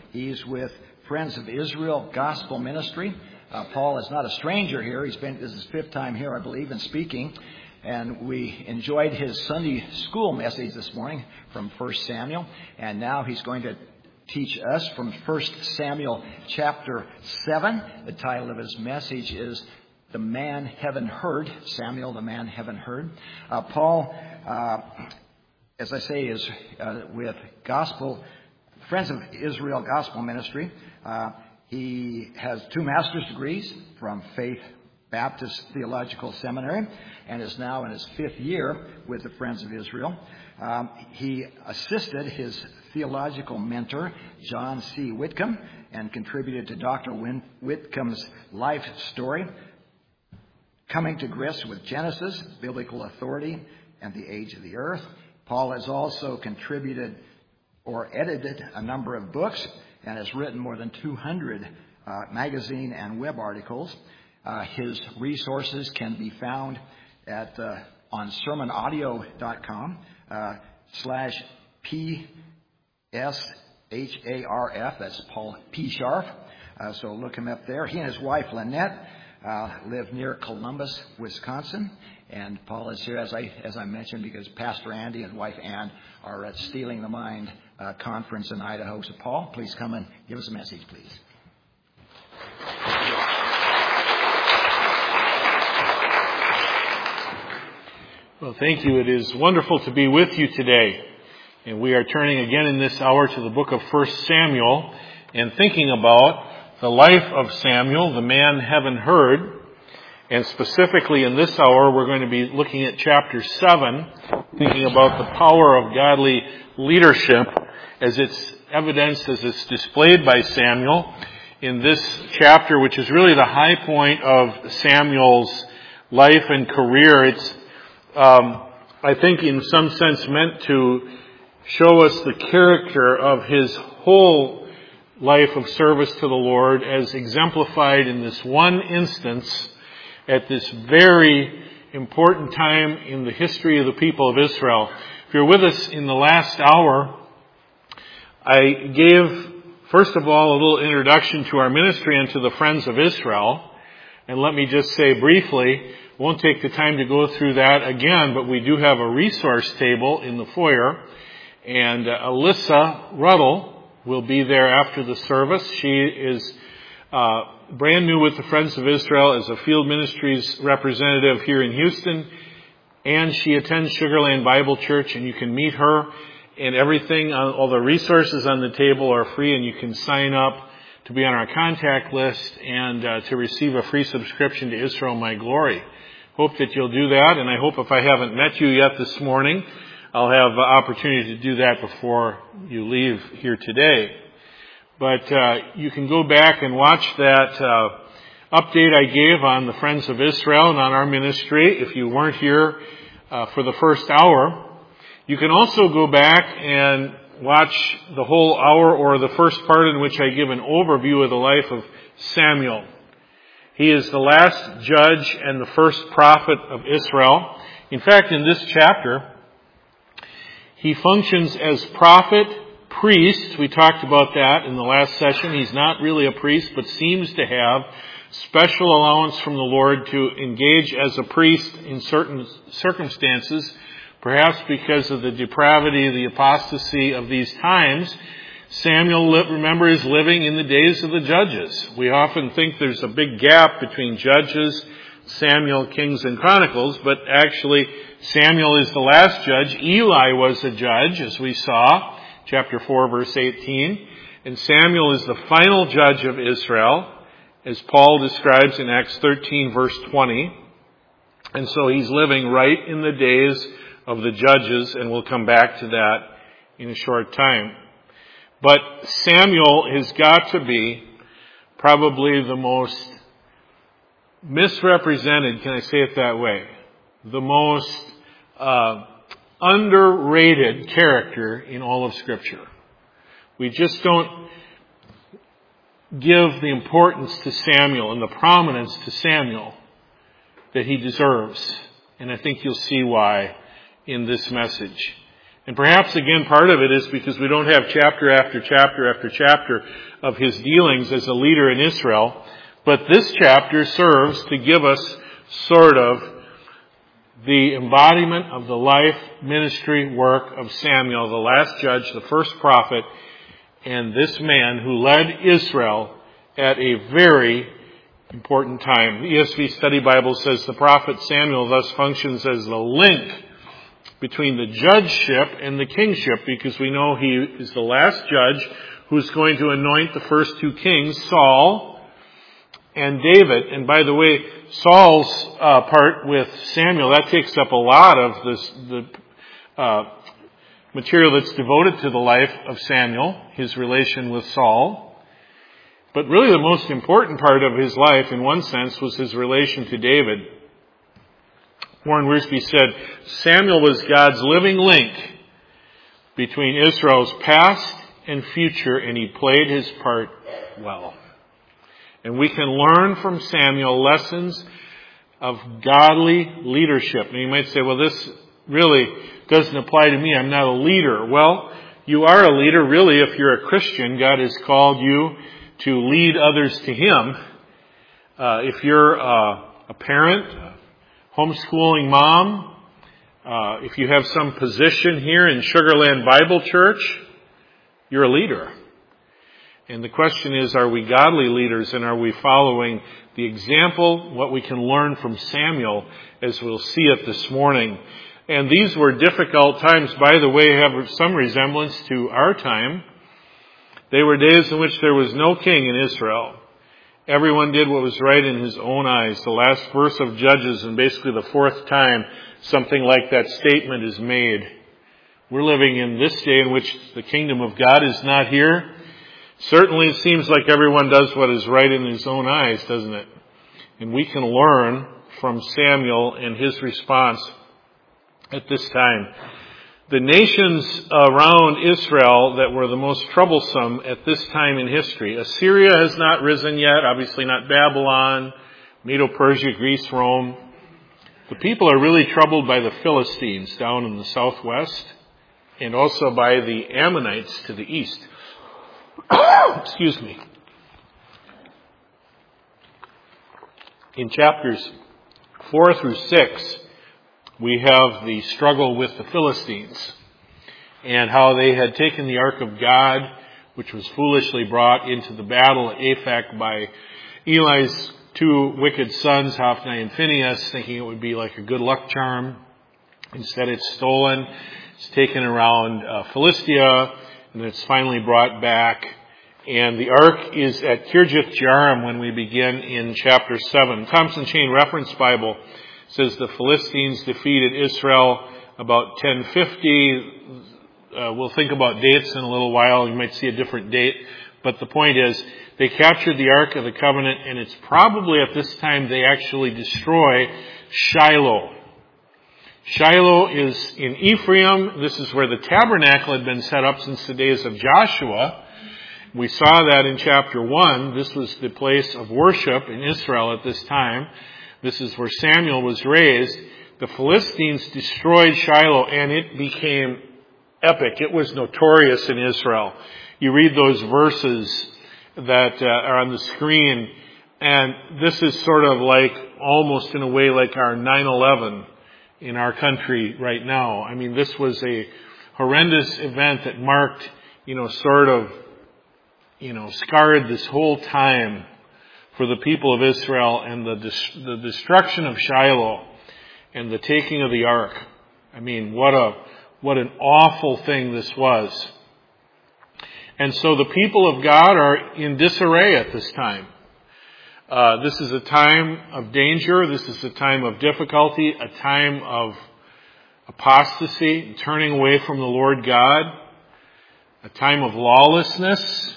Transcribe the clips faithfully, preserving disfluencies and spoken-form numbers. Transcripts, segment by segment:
He's with Friends of Israel Gospel Ministry. Uh, Paul is not a stranger here. He's been, this is his fifth time here, I believe, in speaking. And we enjoyed his Sunday school message this morning from First Samuel. And now he's going to teach us from First Samuel chapter seven. The title of his message is The Man Heaven Heard. Samuel, the Man Heaven Heard. Uh, Paul, uh, as I say, is uh, with Gospel, Friends of Israel Gospel Ministry. Uh, he has two master's degrees from Faith Baptist Theological Seminary and is now in his fifth year with the Friends of Israel. Um, he assisted his theological mentor, John C. Whitcomb, and contributed to Doctor Win- Whitcomb's life story, Coming to Grips with Genesis, Biblical Authority, and the Age of the Earth. Paul has also contributed or edited a number of books and has written more than two hundred uh, magazine and web articles. Uh, his resources can be found at uh, on sermon audio dot com uh, slash P S H A R F. That's Paul P. Sharf. Uh, so look him up there. He and his wife Lynette uh, live near Columbus, Wisconsin. And Paul is here, as I as I mentioned, because Pastor Andy and wife Ann are at Stealing the Mind uh, conference in Idaho. So Paul, please come and give us a message, please. Well, thank you. It is wonderful to be with you today. And we are turning again in this hour to the book of First Samuel and thinking about the life of Samuel, the man heaven heard. And specifically in this hour, we're going to be looking at chapter seven, thinking about the power of godly leadership as it's evidenced, as it's displayed by Samuel in this chapter, which is really the high point of Samuel's life and career. It's Um, I think in some sense meant to show us the character of his whole life of service to the Lord as exemplified in this one instance at this very important time in the history of the people of Israel. If you're with us in the last hour, I gave, first of all, a little introduction to our ministry and to the Friends of Israel. And let me just say briefly, won't take the time to go through that again, but we do have a resource table in the foyer. And uh, Alyssa Ruddle will be there after the service. She is uh, brand new with the Friends of Israel as a field ministries representative here in Houston. And she attends Sugar Land Bible Church, and you can meet her. And everything, uh, all the resources on the table are free, and you can sign up to be on our contact list and uh, to receive a free subscription to Israel My Glory. Hope that you'll do that, and I hope if I haven't met you yet this morning, I'll have uh, opportunity to do that before you leave here today. But uh, you can go back and watch that uh, update I gave on the Friends of Israel and on our ministry if you weren't here uh, for the first hour. You can also go back and watch the whole hour or the first part in which I give an overview of the life of Samuel. He is the last judge and the first prophet of Israel. In fact, in this chapter, he functions as prophet, priest. We talked about that in the last session. He's not really a priest, but seems to have special allowance from the Lord to engage as a priest in certain circumstances, perhaps because of the depravity, the apostasy of these times. Samuel, remember, is living in the days of the judges. We often think there's a big gap between Judges, Samuel, Kings, and Chronicles, but actually Samuel is the last judge. Eli was a judge, as we saw, chapter four, verse eighteen. And Samuel is the final judge of Israel, as Paul describes in Acts thirteen, verse twenty. And so he's living right in the days of the judges, and we'll come back to that in a short time. But Samuel has got to be probably the most misrepresented, can I say it that way, the most uh, underrated character in all of Scripture. We just don't give the importance to Samuel and the prominence to Samuel that he deserves. And I think you'll see why in this message. And perhaps, again, part of it is because we don't have chapter after chapter after chapter of his dealings as a leader in Israel. But this chapter serves to give us sort of the embodiment of the life, ministry, work of Samuel, the last judge, the first prophet, and this man who led Israel at a very important time. The E S V Study Bible says the prophet Samuel thus functions as the link between the judgeship and the kingship, because we know he is the last judge who's going to anoint the first two kings, Saul and David. And by the way, Saul's uh, part with Samuel, that takes up a lot of this, the uh, material that's devoted to the life of Samuel, his relation with Saul. But really the most important part of his life, in one sense, was his relation to David. Warren Wiersbe said, Samuel was God's living link between Israel's past and future, and he played his part well. And we can learn from Samuel lessons of godly leadership. And you might say, well, this really doesn't apply to me. I'm not a leader. Well, you are a leader, really, if you're a Christian. God has called you to lead others to Him. Uh, if you're uh, a parent, homeschooling mom, uh, if you have some position here in Sugar Land Bible Church, you're a leader. And the question is, are we godly leaders, and are we following the example, what we can learn from Samuel, as we'll see it this morning. And these were difficult times, by the way, have some resemblance to our time. They were days in which there was no king in Israel. Everyone did what was right in his own eyes. The last verse of Judges, and basically the fourth time something like that statement is made. We're living in this day in which the kingdom of God is not here. Certainly it seems like everyone does what is right in his own eyes, doesn't it? And we can learn from Samuel and his response at this time. The nations around Israel that were the most troublesome at this time in history. Assyria has not risen yet, obviously not Babylon, Medo-Persia, Greece, Rome. The people are really troubled by the Philistines down in the southwest, and also by the Ammonites to the east. Excuse me. In chapters four through six, we have the struggle with the Philistines and how they had taken the Ark of God, which was foolishly brought into the battle at Aphek by Eli's two wicked sons, Hophni and Phinehas, thinking it would be like a good luck charm. Instead, it's stolen. It's taken around uh, Philistia, and it's finally brought back. And the Ark is at Kirjath Jearim when we begin in chapter seven. Thompson Chain Reference Bible says the Philistines defeated Israel about ten fifty. Uh, we'll think about dates in a little while. You might see a different date. But the point is, they captured the Ark of the Covenant, and it's probably at this time they actually destroy Shiloh. Shiloh is in Ephraim. This is where the tabernacle had been set up since the days of Joshua. We saw that in chapter one. This was the place of worship in Israel at this time. This is where Samuel was raised. The Philistines destroyed Shiloh, and it became epic. It was notorious in Israel. You read those verses that uh, are on the screen, and this is sort of like, almost in a way, like our nine eleven in our country right now. I mean, this was a horrendous event that marked, you know, sort of, you know, scarred this whole time for the people of Israel, and the the destruction of Shiloh and the taking of the Ark. I mean, what a what an awful thing this was. And so the people of God are in disarray at this time. Uh, this is a time of danger. This is a time of difficulty, a time of apostasy, turning away from the Lord God, a time of lawlessness.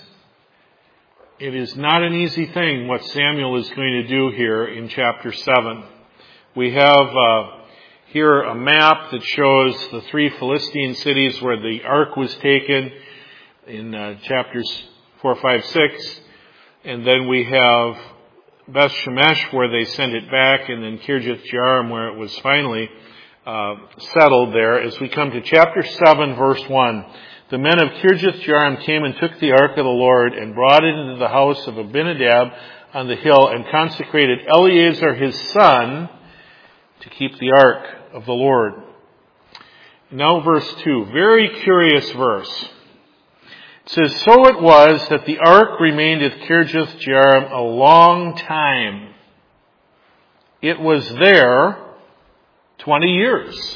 It is not an easy thing what Samuel is going to do here in chapter seven. We have uh, here a map that shows the three Philistine cities where the ark was taken in uh, chapters four, five, six. And then we have Beth Shemesh where they send it back, and then Kirjath Jearim where it was finally uh, settled there as we come to chapter seven, verse one. The men of Kirjath-jearim came and took the ark of the Lord and brought it into the house of Abinadab on the hill and consecrated Eleazar his son to keep the ark of the Lord. Now verse two, very curious verse. It says, so it was that the ark remained at Kirjath-jearim a long time. It was there twenty years.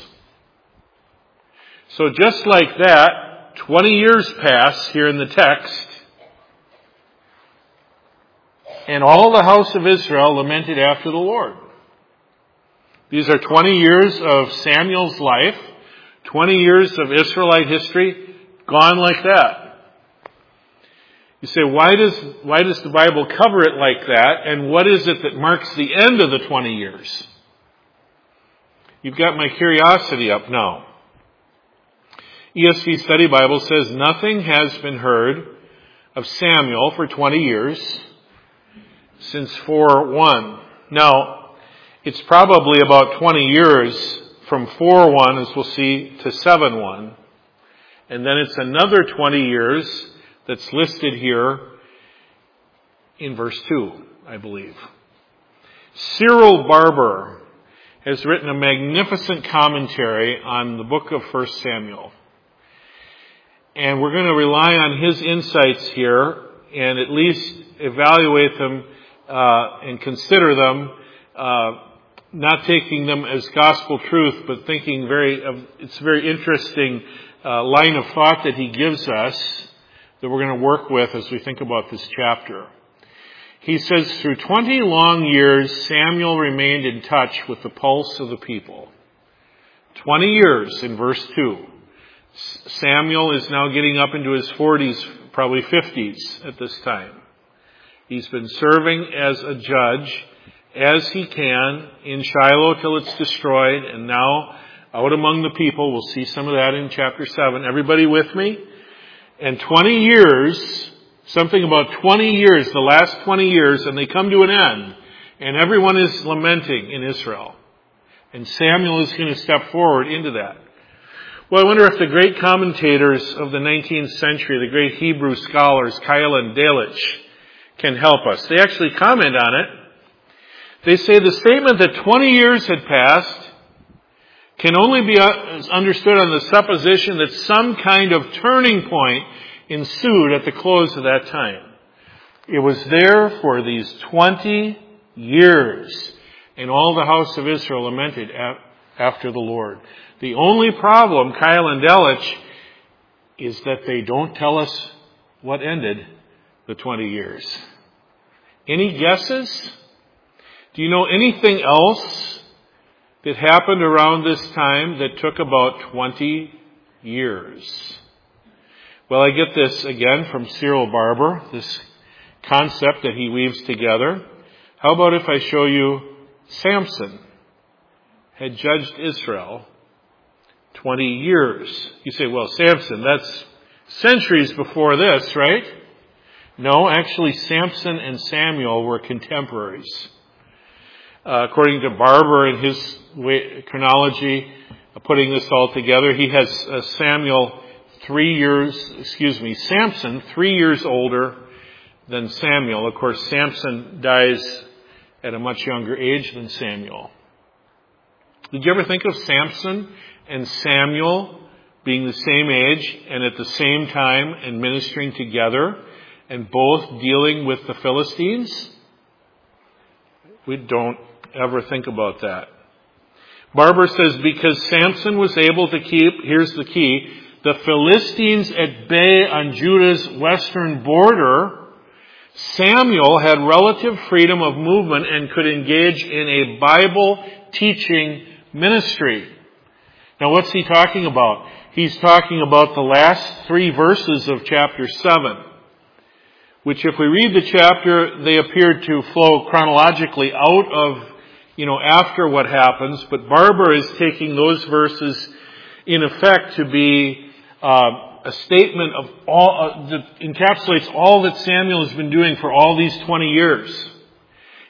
So just like that, twenty years pass here in the text, and all the house of Israel lamented after the Lord. These are twenty years of Samuel's life, twenty years of Israelite history, gone like that. You say, why does, why does the Bible cover it like that? And what is it that marks the end of the twenty years? You've got my curiosity up now. E S V Study Bible says nothing has been heard of Samuel for twenty years since four one. Now, it's probably about twenty years from four one, as we'll see, to seven one. And then it's another twenty years that's listed here in verse two, I believe. Cyril Barber has written a magnificent commentary on the book of First Samuel. And we're going to rely on his insights here and at least evaluate them uh, and consider them, uh, not taking them as gospel truth, but thinking very, uh, it's a very interesting uh, line of thought that he gives us that we're going to work with as we think about this chapter. He says, through twenty long years, Samuel remained in touch with the pulse of the people. twenty years in verse two. Samuel is now getting up into his forties, probably fifties at this time. He's been serving as a judge as he can in Shiloh till it's destroyed, and now out among the people. We'll see some of that in chapter seven. Everybody with me? And twenty years, something about twenty years, the last twenty years, and they come to an end. And everyone is lamenting in Israel. And Samuel is going to step forward into that. Well, I wonder if the great commentators of the nineteenth century, the great Hebrew scholars, Keil and Delitzsch, can help us. They actually comment on it. They say the statement that twenty years had passed can only be understood on the supposition that some kind of turning point ensued at the close of that time. It was there for these twenty years, and all the house of Israel lamented after the Lord. The only problem, Keil and Delitzsch, is that they don't tell us what ended the twenty years. Any guesses? Do you know anything else that happened around this time that took about twenty years? Well, I get this again from Cyril Barber, this concept that he weaves together. How about if I show you Samson had judged Israel twenty years. You say, well, Samson, that's centuries before this, right? No, actually, Samson and Samuel were contemporaries. Uh, according to Barber in his way, chronology, uh, putting this all together, he has uh, Samuel three years, excuse me, Samson three years older than Samuel. Of course, Samson dies at a much younger age than Samuel. Did you ever think of Samson and Samuel being the same age and at the same time and ministering together and both dealing with the Philistines? We don't ever think about that. Barber says because Samson was able to keep, here's the key, the Philistines at bay on Judah's western border, Samuel had relative freedom of movement and could engage in a Bible teaching ministry. Now what's he talking about? He's talking about the last three verses of chapter seven, which if we read the chapter, they appear to flow chronologically out of, you know, after what happens, but Barber is taking those verses in effect to be uh, a statement of all, uh, that encapsulates all that Samuel has been doing for all these twenty years.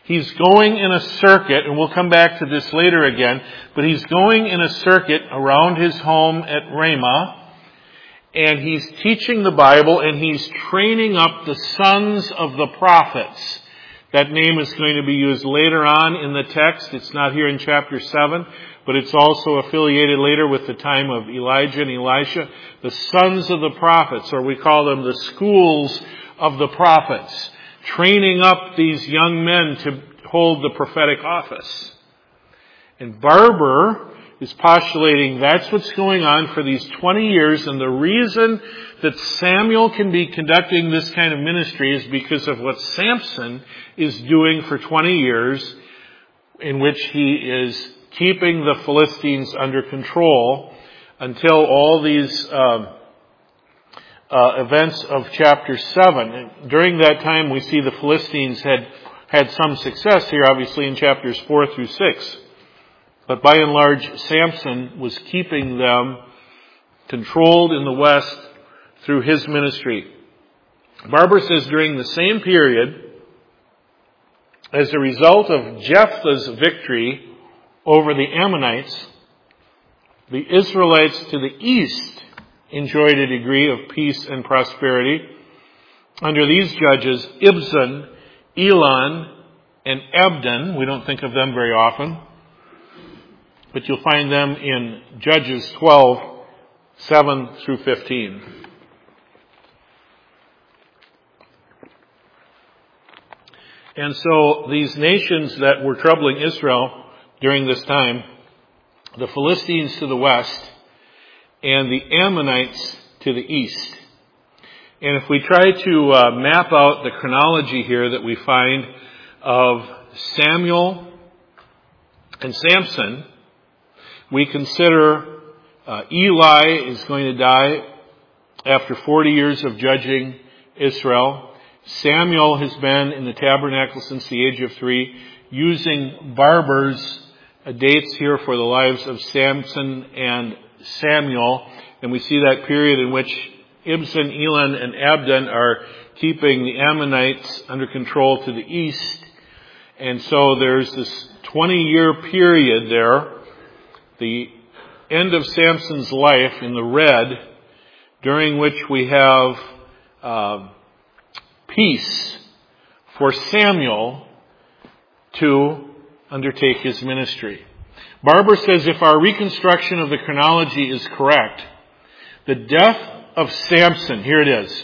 He's going in a circuit, and we'll come back to this later again, but he's going in a circuit around his home at Ramah, and he's teaching the Bible, and he's training up the sons of the prophets. That name is going to be used later on in the text. It's not here in chapter seven, but it's also affiliated later with the time of Elijah and Elisha. The sons of the prophets, or we call them the schools of the prophets, training up these young men to hold the prophetic office. And Barber is postulating that's what's going on for these twenty years, and the reason that Samuel can be conducting this kind of ministry is because of what Samson is doing for twenty years, in which he is keeping the Philistines under control until all these uh, uh, events of chapter seven. And during that time, we see the Philistines had had some success here, obviously, in chapters four through six. But by and large, Samson was keeping them controlled in the west through his ministry. Barber says during the same period, as a result of Jephthah's victory over the Ammonites, the Israelites to the east enjoyed a degree of peace and prosperity. Under these judges, Ibzan, Elon, and Abdon, we don't think of them very often, but you'll find them in Judges twelve, seven through fifteen. And so these nations that were troubling Israel during this time, the Philistines to the west and the Ammonites to the east. And if we try to uh, map out the chronology here that we find of Samuel and Samson, we consider uh, Eli is going to die after forty years of judging Israel. Samuel has been in the tabernacle since the age of three, using Barber's uh, dates here for the lives of Samson and Samuel. And we see that period in which Ibzan, Elon, and Abdon are keeping the Ammonites under control to the east. And so there's this twenty-year period there, the end of Samson's life in the red, during which we have uh, peace for Samuel to undertake his ministry. Barber says if our reconstruction of the chronology is correct, the death of Samson, here it is,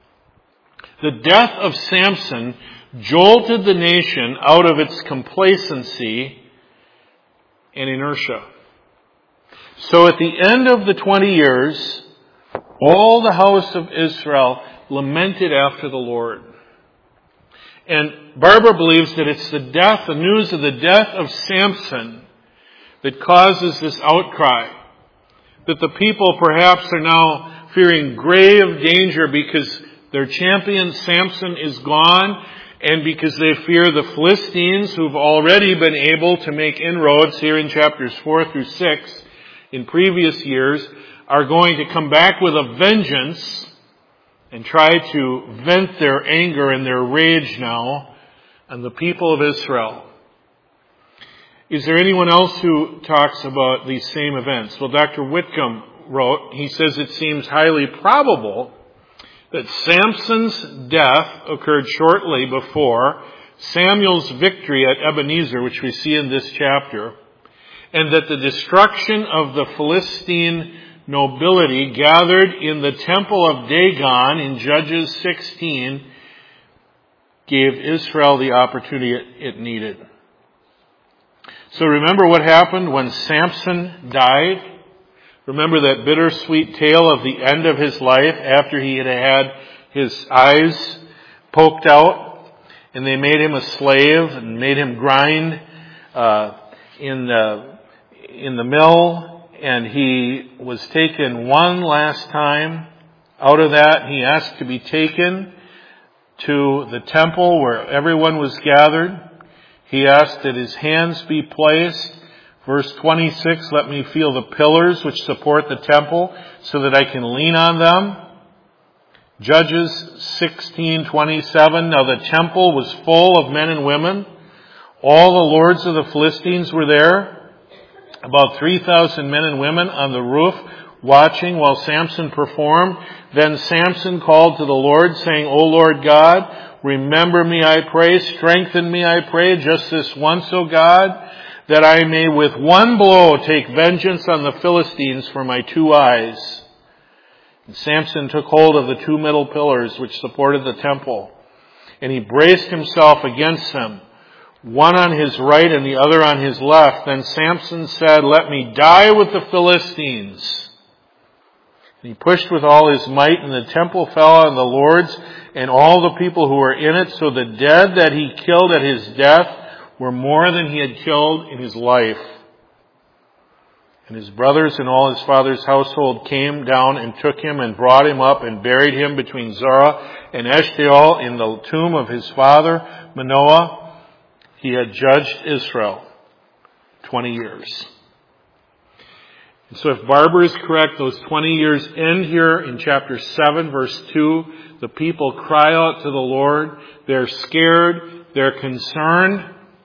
the death of Samson jolted the nation out of its complacency and inertia. So at the end of the twenty years, all the house of Israel lamented after the Lord. And Barber believes that it's the death, the news of the death of Samson that causes this outcry. That the people perhaps are now fearing grave danger because their champion Samson is gone, and because they fear the Philistines, who've already been able to make inroads here in chapters four through six in previous years, are going to come back with a vengeance and try to vent their anger and their rage now on the people of Israel. Is there anyone else who talks about these same events? Well, Doctor Whitcomb wrote, he says it seems highly probable that Samson's death occurred shortly before Samuel's victory at Ebenezer, which we see in this chapter, and that the destruction of the Philistine nobility gathered in the temple of Dagon in Judges sixteen gave Israel the opportunity it needed. So remember what happened when Samson died? Remember that bittersweet tale of the end of his life after he had had his eyes poked out, and they made him a slave and made him grind uh, in the in the mill, and he was taken one last time. Out of that, he asked to be taken to the temple where everyone was gathered. He asked that his hands be placed. Verse twenty-six, let me feel the pillars which support the temple so that I can lean on them. Judges sixteen twenty-seven, now the temple was full of men and women All the lords of the Philistines were there, about three thousand men and women on the roof, watching while Samson performed. Then Samson called to the Lord, saying, O Lord God, remember me, I pray, strengthen me, I pray, just this once, O God, that I may with one blow take vengeance on the Philistines for my two eyes. And Samson took hold of the two middle pillars which supported the temple, and he braced himself against them, one on his right and the other on his left. Then Samson said, let me die with the Philistines. And he pushed with all his might, and the temple fell on the lords and all the people who were in it. So the dead that he killed at his death were more than he had killed in his life. And his brothers and all his father's household came down and took him and brought him up and buried him between Zorah and Eshtaol in the tomb of his father Manoah. He had judged Israel twenty years. And so if Barber is correct, those twenty years end here in chapter seven, verse two. The people cry out to the Lord. They're scared. They're concerned.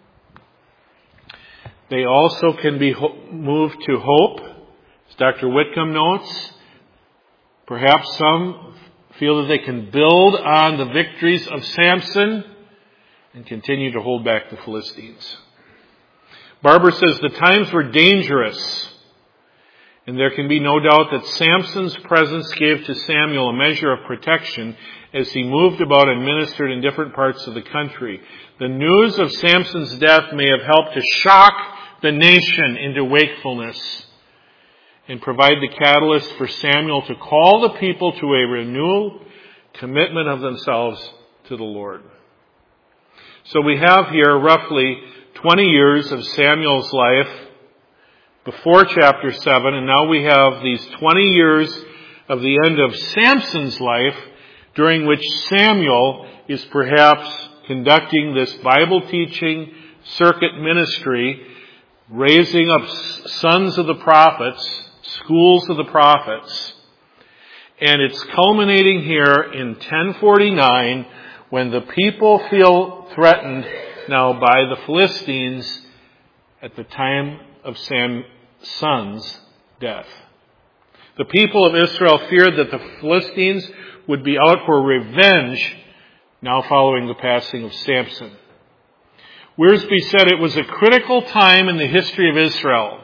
They also can be ho- moved to hope. As Doctor Whitcomb notes, perhaps some feel that they can build on the victories of Samson and continue to hold back the Philistines. Barber says the times were dangerous, and there can be no doubt that Samson's presence gave to Samuel a measure of protection as he moved about and ministered in different parts of the country. The news of Samson's death may have helped to shock the nation into wakefulness and provide the catalyst for Samuel to call the people to a renewal commitment of themselves to the Lord. So we have here roughly twenty years of Samuel's life before chapter seven, and now we have these twenty years of the end of Samson's life, during which Samuel is perhaps conducting this Bible teaching circuit ministry, raising up sons of the prophets, schools of the prophets. And it's culminating here in ten forty-nine, when the people feel threatened now by the Philistines at the time of Sam's son's death. The people of Israel feared that the Philistines would be out for revenge now following the passing of Samson. Wiersbe said it was a critical time in the history of Israel,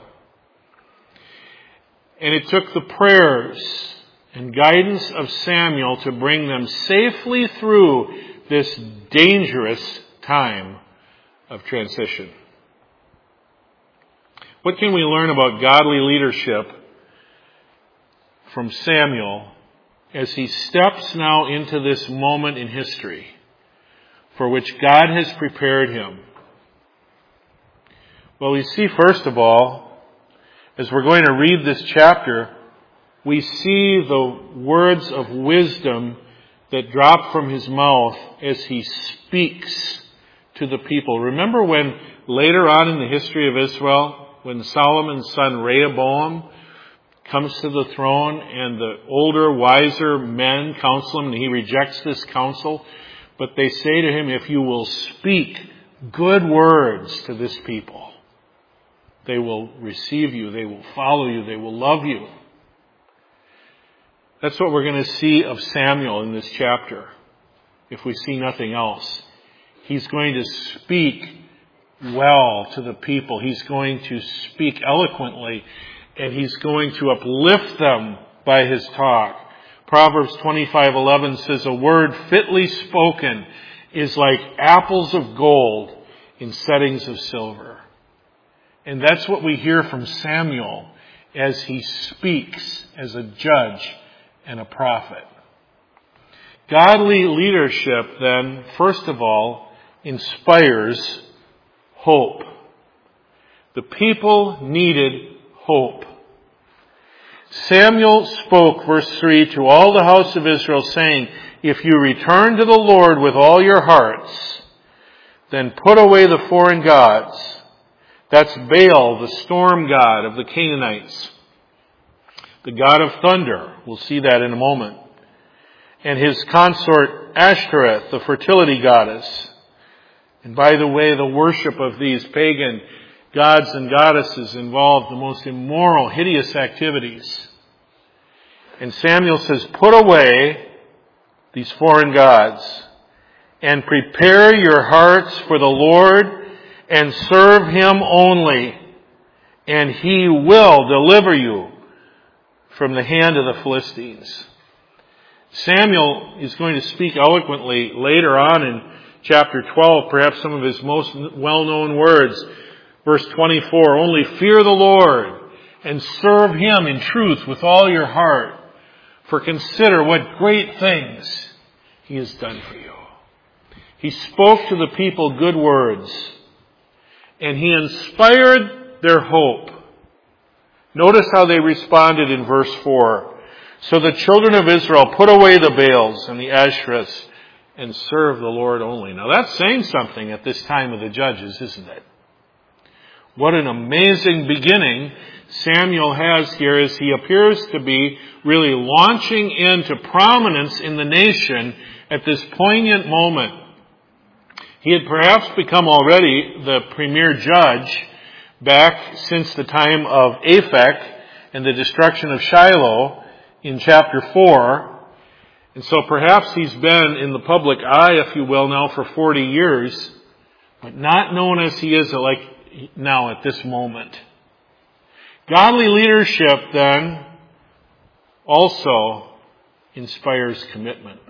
and it took the prayers and guidance of Samuel to bring them safely through this dangerous time of transition. What can we learn about godly leadership from Samuel as he steps now into this moment in history for which God has prepared him? Well, we see, first of all, as we're going to read this chapter, we see the words of wisdom that drop from his mouth as he speaks to the people. Remember when later on in the history of Israel, when Solomon's son Rehoboam comes to the throne and the older, wiser men counsel him, and he rejects this counsel, but they say to him, if you will speak good words to this people, they will receive you, they will follow you, they will love you. That's what we're going to see of Samuel in this chapter, if we see nothing else. He's going to speak well to the people. He's going to speak eloquently, and he's going to uplift them by his talk. Proverbs twenty-five eleven says, a word fitly spoken is like apples of gold in settings of silver. And that's what we hear from Samuel as he speaks as a judge and a prophet. Godly leadership, then, first of all, inspires hope. The people needed hope. Samuel spoke, verse three, to all the house of Israel, saying, if you return to the Lord with all your hearts, then put away the foreign gods. That's Baal, the storm god of the Canaanites, the god of thunder. We'll see that in a moment. And his consort Ashtoreth, the fertility goddess. And by the way, the worship of these pagan gods and goddesses involved the most immoral, hideous activities. And Samuel says, put away these foreign gods and prepare your hearts for the Lord and serve Him only, and He will deliver you from the hand of the Philistines. Samuel is going to speak eloquently later on in chapter twelve, perhaps some of his most well-known words. Verse twenty-four, only fear the Lord and serve Him in truth with all your heart. For consider what great things He has done for you. He spoke to the people good words, and He inspired their hope. Notice how they responded in verse four. So the children of Israel put away the Baals and the Asherahs and serve the Lord only. Now that's saying something at this time of the Judges, isn't it? What an amazing beginning Samuel has here as he appears to be really launching into prominence in the nation at this poignant moment. He had perhaps become already the premier judge back since the time of Aphek and the destruction of Shiloh in chapter four. And so perhaps he's been in the public eye, if you will, now for forty years, but not known as he is like now at this moment. Godly leadership then also inspires commitment.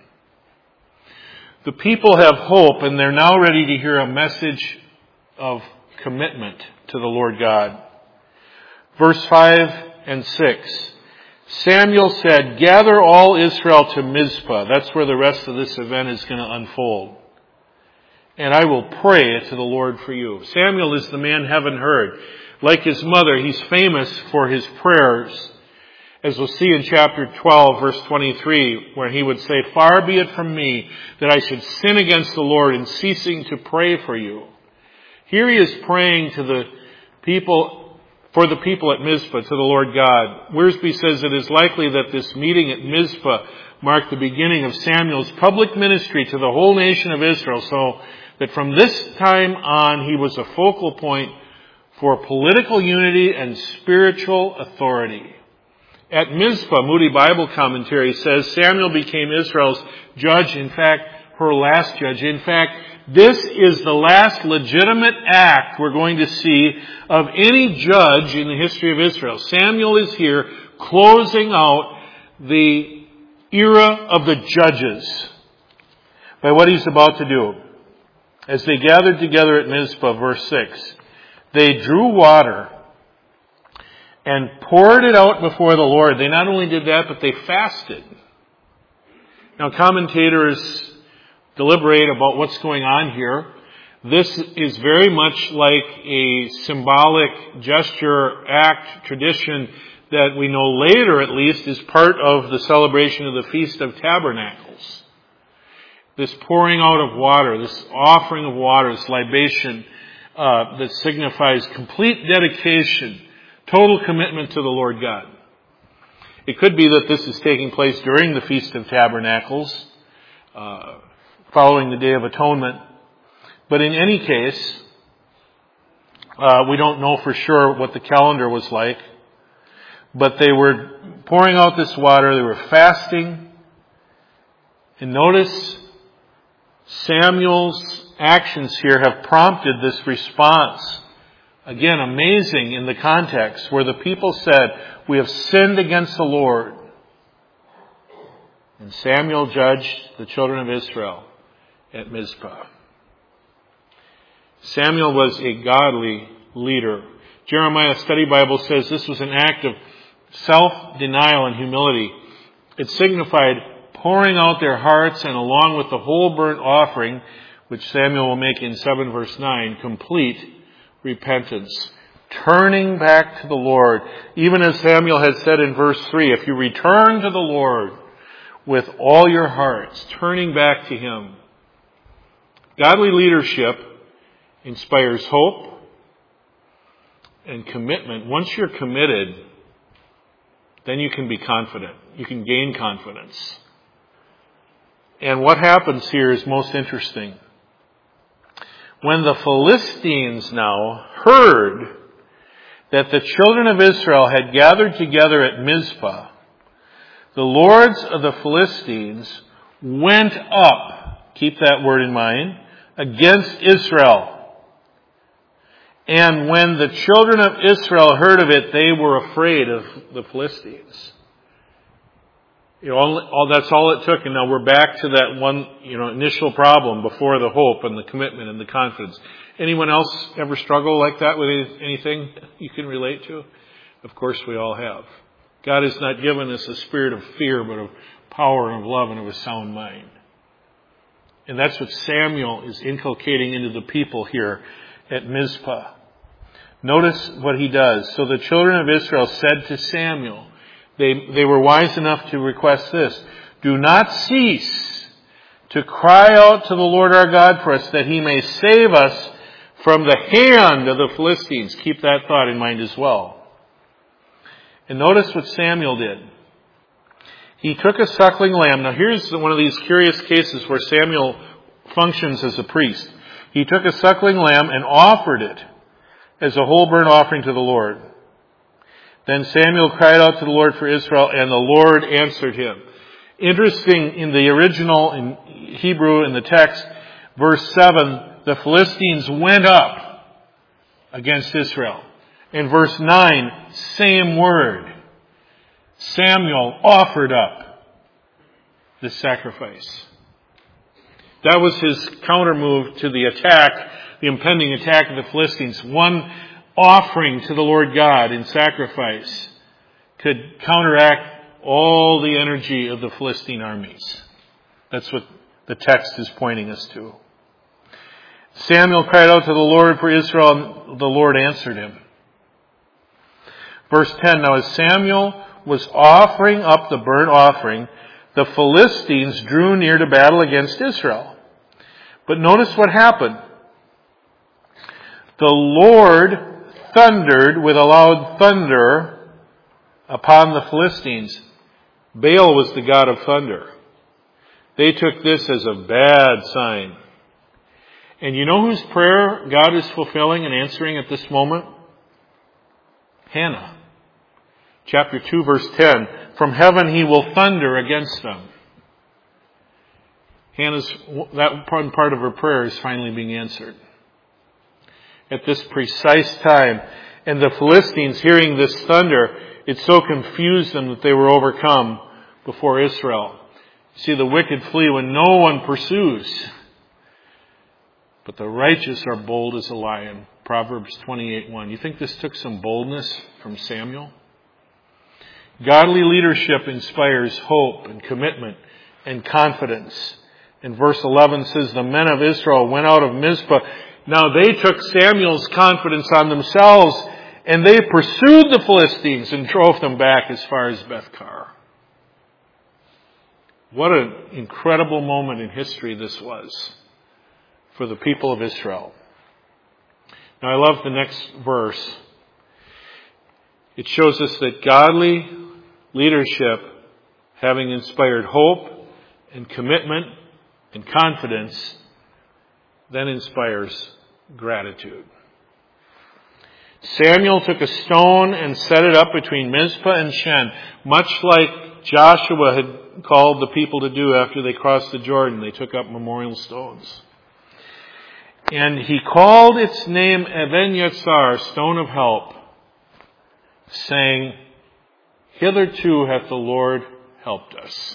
The people have hope, and they're now ready to hear a message of commitment to the Lord God. Verse five and six. Samuel said, gather all Israel to Mizpah. That's where the rest of this event is going to unfold. And I will pray to the Lord for you. Samuel is the man heaven heard. Like his mother, he's famous for his prayers. As we'll see in chapter twelve, verse twenty-three, where he would say, far be it from me that I should sin against the Lord in ceasing to pray for you. Here he is praying to the people, for the people at Mizpah, to the Lord God. Wiersbe says it is likely that this meeting at Mizpah marked the beginning of Samuel's public ministry to the whole nation of Israel, so that from this time on he was a focal point for political unity and spiritual authority. At Mizpah, Moody Bible Commentary says, Samuel became Israel's judge, in fact, her last judge. In fact, this is the last legitimate act we're going to see of any judge in the history of Israel. Samuel is here closing out the era of the judges by what he's about to do. As they gathered together at Mizpah, verse six, they drew water and poured it out before the Lord. They not only did that, but they fasted. Now, commentators deliberate about what's going on here. This is very much like a symbolic gesture, act, tradition that we know later, at least, is part of the celebration of the Feast of Tabernacles. This pouring out of water, this offering of water, this libation uh, that signifies complete dedication, total commitment to the Lord God. It could be that this is taking place during the Feast of Tabernacles, uh, following the Day of Atonement. But in any case, uh, we don't know for sure what the calendar was like. But they were pouring out this water, they were fasting. And notice Samuel's actions here have prompted this response. Again, amazing in the context where the people said, we have sinned against the Lord. And Samuel judged the children of Israel at Mizpah. Samuel was a godly leader. Jeremiah Study Bible says this was an act of self-denial and humility. It signified pouring out their hearts, and along with the whole burnt offering, which Samuel will make in seven verse nine, complete repentance. Turning back to the Lord. Even as Samuel had said in verse three, if you return to the Lord with all your hearts, turning back to Him. Godly leadership inspires hope and commitment. Once you're committed, then you can be confident. You can gain confidence. And what happens here is most interesting. When the Philistines now heard that the children of Israel had gathered together at Mizpah, the lords of the Philistines went up, keep that word in mind, against Israel. And when the children of Israel heard of it, they were afraid of the Philistines. You know, all, all, that's all it took, and now we're back to that one, you know, initial problem before the hope and the commitment and the confidence. Anyone else ever struggle like that with anything you can relate to? Of course we all have. God has not given us a spirit of fear, but of power and of love and of a sound mind. And that's what Samuel is inculcating into the people here at Mizpah. Notice what he does. So the children of Israel said to Samuel, they, they were wise enough to request this, do not cease to cry out to the Lord our God for us, that he may save us from the hand of the Philistines. Keep that thought in mind as well. And notice what Samuel did. He took a suckling lamb. Now here's one of these curious cases where Samuel functions as a priest. He took a suckling lamb and offered it as a whole burnt offering to the Lord. Then Samuel cried out to the Lord for Israel, and the Lord answered him. Interesting, in the original, in Hebrew, in the text, verse seven, the Philistines went up against Israel. In verse nine, same word. Samuel offered up the sacrifice. That was his counter move to the attack, the impending attack of the Philistines. One offering to the Lord God in sacrifice could counteract all the energy of the Philistine armies. That's what the text is pointing us to. Samuel cried out to the Lord for Israel, and the Lord answered him. Verse ten, now as Samuel was offering up the burnt offering, the Philistines drew near to battle against Israel. But notice what happened. The Lord thundered with a loud thunder upon the Philistines. Baal was the god of thunder. They took this as a bad sign. And you know whose prayer God is fulfilling and answering at this moment? Hannah. Chapter two, verse ten. From heaven he will thunder against them. Hannah's, that part of her prayer is finally being answered. At this precise time. And the Philistines, hearing this thunder, it so confused them that they were overcome before Israel. See, the wicked flee when no one pursues. But the righteous are bold as a lion. Proverbs twenty-eight one. You think this took some boldness from Samuel? Godly leadership inspires hope and commitment and confidence. And verse eleven says, the men of Israel went out of Mizpah. Now they took Samuel's confidence on themselves, and they pursued the Philistines and drove them back as far as Beth-kar. What an incredible moment in history this was for the people of Israel. Now I love the next verse. It shows us that godly leadership, having inspired hope and commitment and confidence, then inspires gratitude. Samuel took a stone and set it up between Mizpah and Shen, much like Joshua had called the people to do after they crossed the Jordan. They took up memorial stones. And he called its name Even-Yatzar, stone of help, saying, hitherto hath the Lord helped us.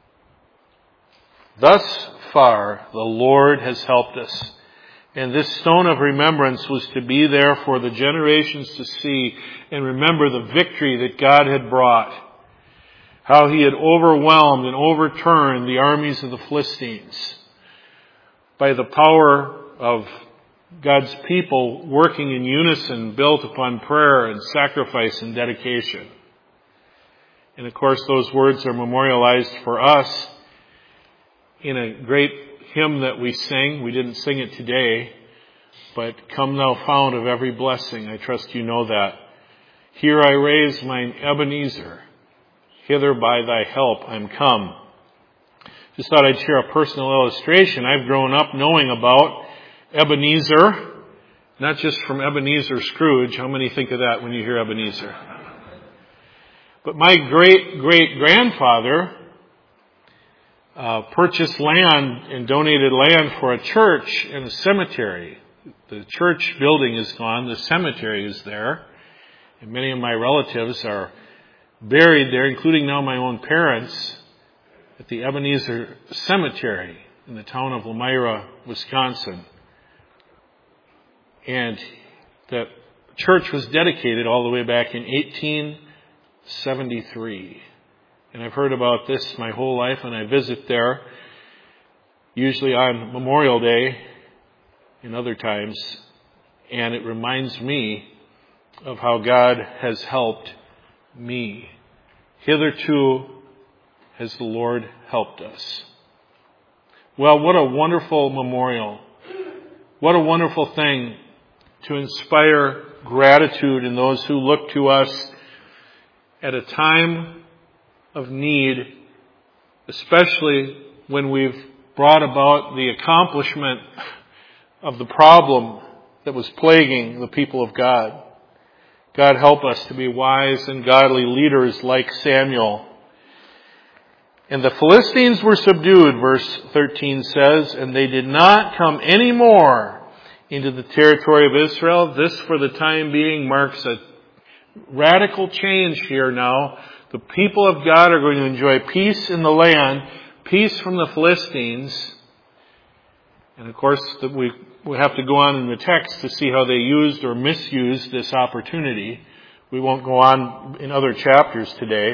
Thus far the Lord has helped us. And this stone of remembrance was to be there for the generations to see and remember the victory that God had brought. How he had overwhelmed and overturned the armies of the Philistines by the power of God's people working in unison, built upon prayer and sacrifice and dedication. And of course, those words are memorialized for us in a great hymn that we sing. We didn't sing it today, but come thou fount of every blessing. I trust you know that. Here I raise mine Ebenezer. Hither by thy help I'm come. Just thought I'd share a personal illustration I've grown up knowing about Ebenezer, not just from Ebenezer Scrooge. How many think of that when you hear Ebenezer? But my great-great-grandfather uh, purchased land and donated land for a church and a cemetery. The church building is gone. The cemetery is there. And many of my relatives are buried there, including now my own parents, at the Ebenezer Cemetery in the town of Elmira, Wisconsin. And the church was dedicated all the way back in eighteen seventy-three. And I've heard about this my whole life, and I visit there, usually on Memorial Day and other times, and it reminds me of how God has helped me. Hitherto has the Lord helped us. Well, what a wonderful memorial. What a wonderful thing to inspire gratitude in those who look to us at a time of need, especially when we've brought about the accomplishment of the problem that was plaguing the people of God. God help us to be wise and godly leaders like Samuel. And the Philistines were subdued, verse thirteen says, and they did not come any more into the territory of Israel. This, for the time being, marks a radical change here now. The people of God are going to enjoy peace in the land, peace from the Philistines. And of course, we we have to go on in the text to see how they used or misused this opportunity. We won't go on in other chapters today.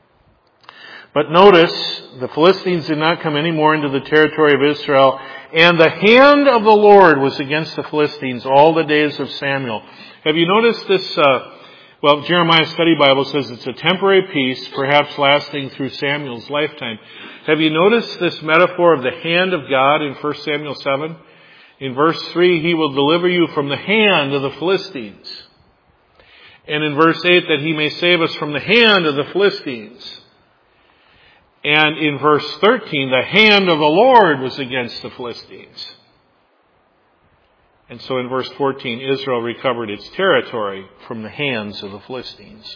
But notice, the Philistines did not come any more into the territory of Israel, and the hand of the Lord was against the Philistines all the days of Samuel. Have you noticed this? Uh, well, Jeremiah Study Bible says it's a temporary peace, perhaps lasting through Samuel's lifetime. Have you noticed this metaphor of the hand of God in First Samuel seven? In verse three, He will deliver you from the hand of the Philistines. And in verse eight, that He may save us from the hand of the Philistines. And in verse thirteen, the hand of the Lord was against the Philistines. And so in verse fourteen, Israel recovered its territory from the hands of the Philistines.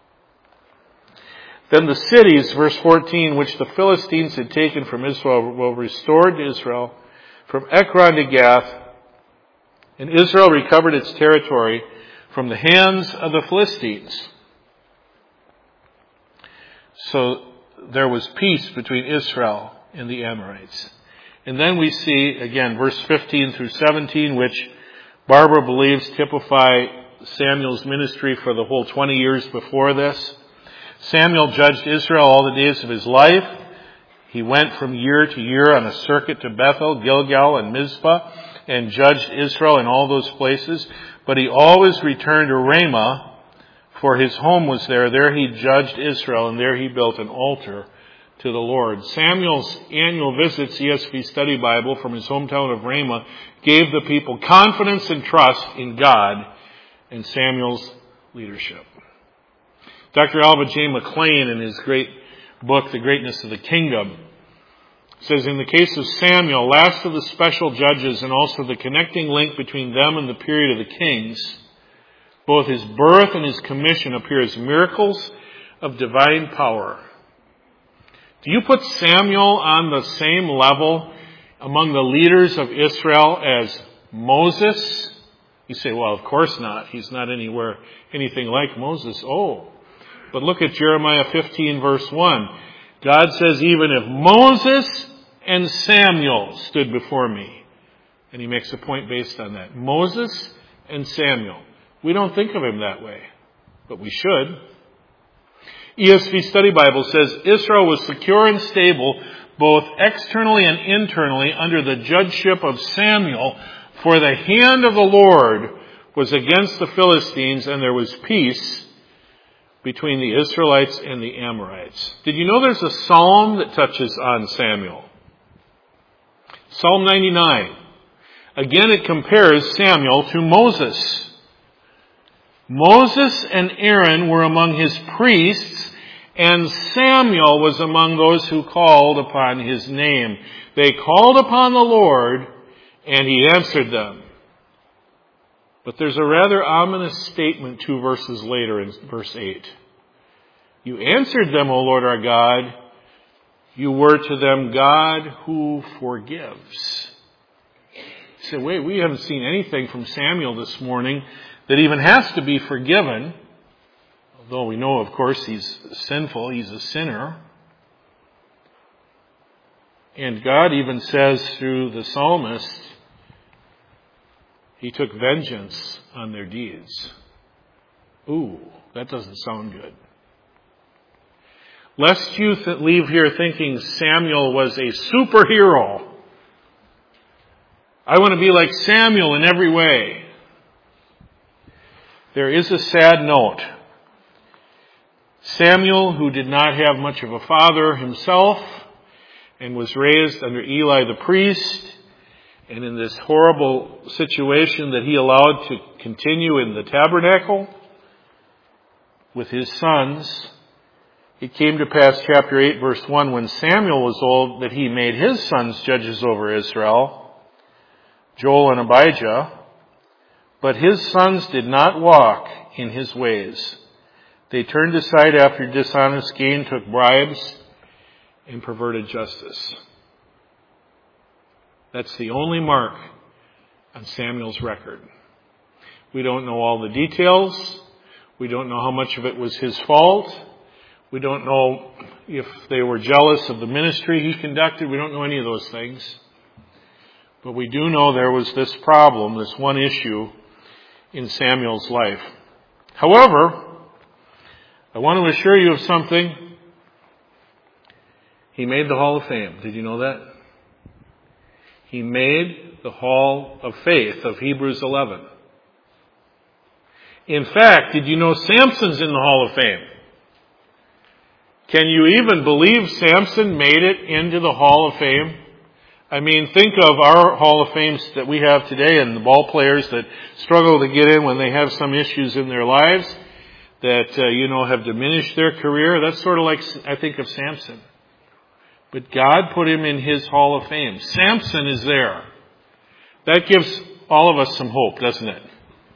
Then the cities, verse fourteen, which the Philistines had taken from Israel were restored to Israel, from Ekron to Gath, and Israel recovered its territory from the hands of the Philistines. So there was peace between Israel and the Amorites. And then we see, again, verse fifteen through seventeen, which Barbara believes typify Samuel's ministry for the whole twenty years before this. Samuel judged Israel all the days of his life. He went from year to year on a circuit to Bethel, Gilgal, and Mizpah, and judged Israel in all those places. But he always returned to Ramah, for his home was there. There he judged Israel, and there he built an altar to the Lord. Samuel's annual visits, E S V Study Bible, from his hometown of Ramah, gave the people confidence and trust in God and Samuel's leadership. Doctor Alva J. McLean, in his great book, The Greatness of the Kingdom, says, in the case of Samuel, last of the special judges and also the connecting link between them and the period of the kings, both his birth and his commission appear as miracles of divine power. Do you put Samuel on the same level among the leaders of Israel as Moses? You say, well, of course not. He's not anywhere anything like Moses. Oh, but look at Jeremiah fifteen, verse one. God says, even if Moses and Samuel stood before me. And he makes a point based on that. Moses and Samuel. We don't think of him that way, but we should. E S V Study Bible says, Israel was secure and stable, both externally and internally, under the judgeship of Samuel, for the hand of the Lord was against the Philistines, and there was peace between the Israelites and the Amorites. Did you know there's a psalm that touches on Samuel? Psalm ninety-nine. Again, it compares Samuel to Moses. Moses and Aaron were among his priests, and Samuel was among those who called upon his name. They called upon the Lord, And he answered them. But there's a rather ominous statement two verses later in verse eight. You answered them, O Lord our God. You were to them God who forgives. You say, wait, we haven't seen anything from Samuel this morning that even has to be forgiven. Although we know, of course, he's sinful, he's a sinner. And God even says through the psalmist, he took vengeance on their deeds. Ooh, that doesn't sound good. Lest you th- leave here thinking Samuel was a superhero. I want to be like Samuel in every way. There is a sad note. Samuel, who did not have much of a father himself and was raised under Eli the priest, and in this horrible situation that he allowed to continue in the tabernacle with his sons, it came to pass, chapter eight, verse one, when Samuel was old, that he made his sons judges over Israel, Joel and Abijah, but his sons did not walk in his ways. They turned aside after dishonest gain, took bribes, and perverted justice. That's the only mark on Samuel's record. We don't know all the details. We don't know how much of it was his fault. We don't know if they were jealous of the ministry he conducted. We don't know any of those things. But we do know there was this problem, this one issue in Samuel's life. However, I want to assure you of something. He made the Hall of Fame. Did you know that? He made the Hall of Faith of Hebrews eleven. In fact, did you know Samson's in the Hall of Fame? Can you even believe Samson made it into the Hall of Fame? I mean, think of our Hall of Fames that we have today and the ball players that struggle to get in when they have some issues in their lives that, uh, you know, have diminished their career. That's sort of like, I think of Samson. But God put him in his Hall of Fame. Samson is there. That gives all of us some hope, doesn't it?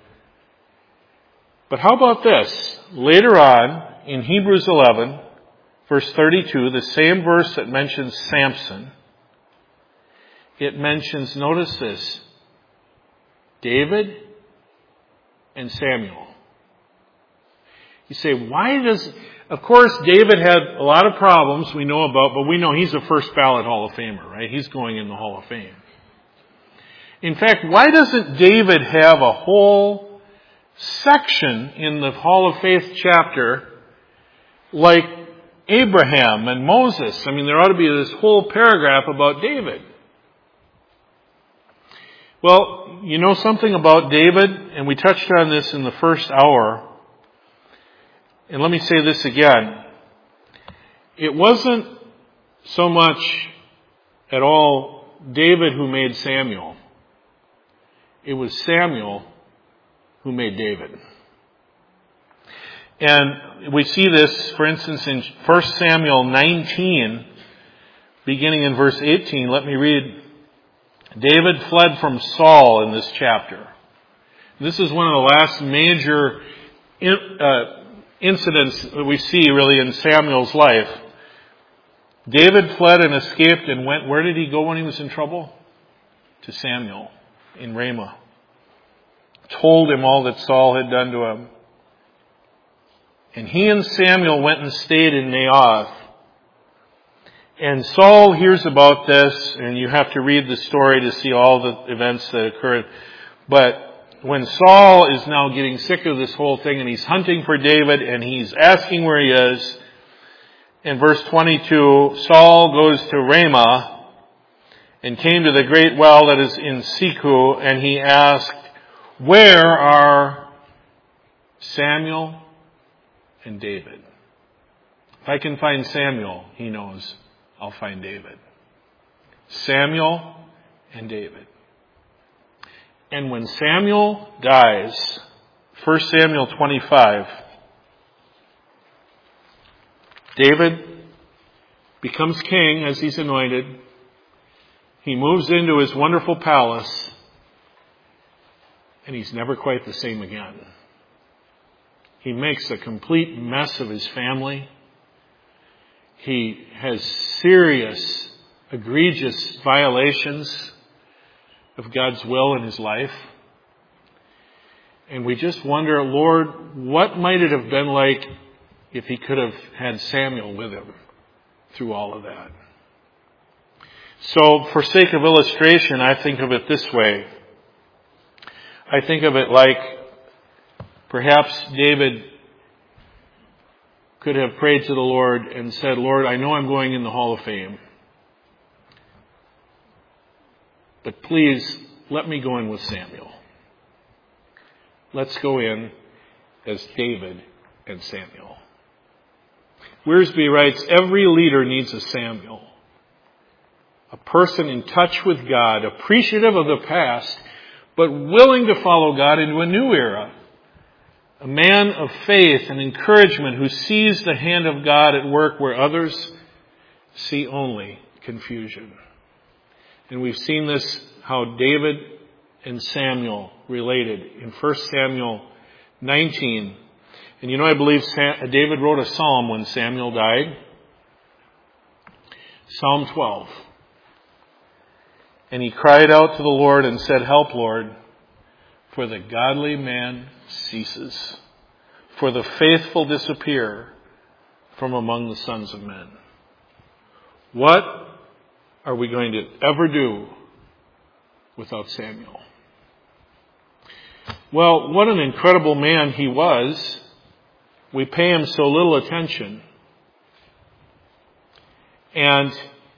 But how about this? Later on, in Hebrews eleven, verse thirty-two, the same verse that mentions Samson, it mentions, notice this, David and Samuel. You say, why does... Of course, David had a lot of problems we know about, but we know he's a first ballot Hall of Famer, right? He's going in the Hall of Fame. In fact, why doesn't David have a whole section in the Hall of Faith chapter like Abraham and Moses? I mean, there ought to be this whole paragraph about David. Well, you know something about David, and we touched on this in the first hour. And let me say this again. It wasn't so much at all David who made Samuel. It was Samuel who made David. And we see this, for instance, in First Samuel nineteen, beginning in verse eighteen. Let me read. David fled from Saul in this chapter. This is one of the last major uh, incidents that we see really in Samuel's life. David fled and escaped and went, where did he go when he was in trouble? To Samuel in Ramah. Told him all that Saul had done to him. And he and Samuel went and stayed in Naioth. And Saul hears about this, and you have to read the story to see all the events that occurred. But when Saul is now getting sick of this whole thing and he's hunting for David and he's asking where he is, in verse twenty-two, Saul goes to Ramah and came to the great well that is in Seku, and he asked, where are Samuel and David? If I can find Samuel, he knows I'll find David. Samuel and David. And when Samuel dies, First Samuel twenty-five, David becomes king as he's anointed. He moves into his wonderful palace, and he's never quite the same again. He makes a complete mess of his family. He has serious, egregious violations of God's will in his life. And we just wonder, Lord, what might it have been like if he could have had Samuel with him through all of that? So, for sake of illustration, I think of it this way. I think of it like perhaps David could have prayed to the Lord and said, Lord, I know I'm going in the Hall of Fame, but please let me go in with Samuel. Let's go in as David and Samuel. Wiersbe writes, every leader needs a Samuel. A person in touch with God, appreciative of the past, but willing to follow God into a new era. A man of faith and encouragement who sees the hand of God at work where others see only confusion. And we've seen this, how David and Samuel related in First Samuel nineteen. And you know, I believe Sam, David wrote a psalm when Samuel died. Psalm twelve. And he cried out to the Lord and said, help, Lord, for the godly man ceases, for the faithful disappear from among the sons of men. What are we going to ever do without Samuel? Well, what an incredible man he was. We pay him so little attention. And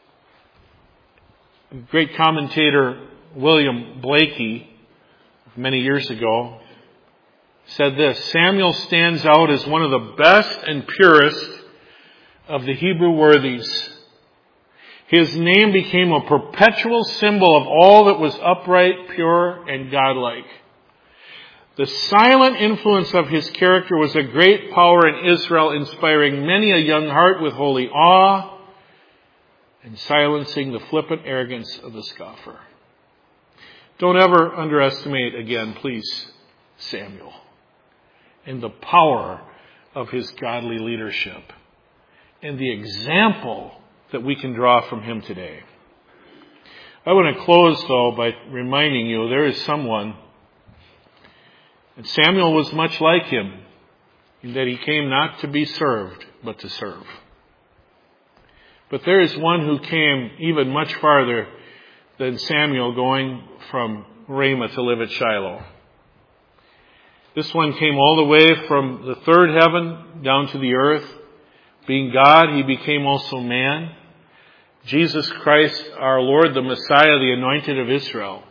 great commentator William Blakey, many years ago, said this: Samuel stands out as one of the best and purest of the Hebrew worthies. His name became a perpetual symbol of all that was upright, pure, and godlike. The silent influence of his character was a great power in Israel, inspiring many a young heart with holy awe and silencing the flippant arrogance of the scoffer. Don't ever underestimate, again, please, Samuel and the power of his godly leadership and the example that we can draw from him today. I want to close, though, by reminding you there is someone, and Samuel was much like him, in that he came not to be served, but to serve. But there is one who came even much farther than Samuel, going from Ramah to live at Shiloh. This one came all the way from the third heaven down to the earth. Being God, he became also man. Jesus Christ, our Lord, the Messiah, the anointed of Israel,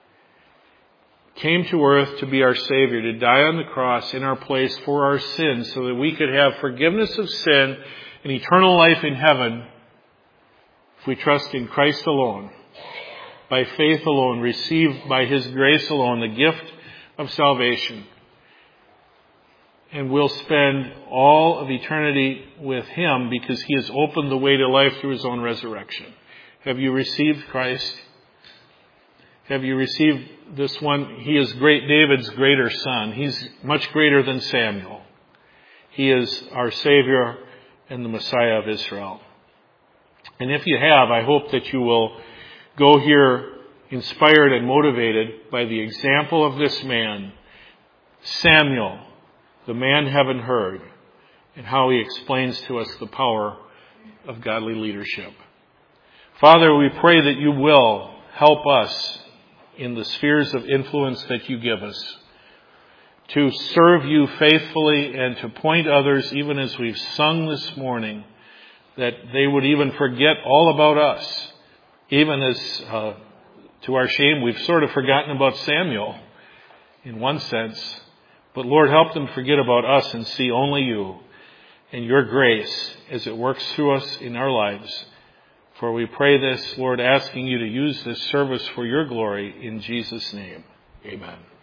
came to earth to be our Savior, to die on the cross in our place for our sins, so that we could have forgiveness of sin and eternal life in heaven if we trust in Christ alone, by faith alone, received by his grace alone, the gift of salvation. And we'll spend all of eternity with him because he has opened the way to life through his own resurrection. Have you received Christ? Have you received this one? He is great David's greater son. He's much greater than Samuel. He is our Savior and the Messiah of Israel. And if you have, I hope that you will go here inspired and motivated by the example of this man, Samuel, the man heaven heard, and how he explains to us the power of godly leadership. Father, we pray that you will help us in the spheres of influence that you give us to serve you faithfully and to point others, even as we've sung this morning, that they would even forget all about us, even as, uh, to our shame, we've sort of forgotten about Samuel in one sense. But Lord, help them forget about us and see only you and your grace as it works through us in our lives. For we pray this, Lord, asking you to use this service for your glory in Jesus' name. Amen.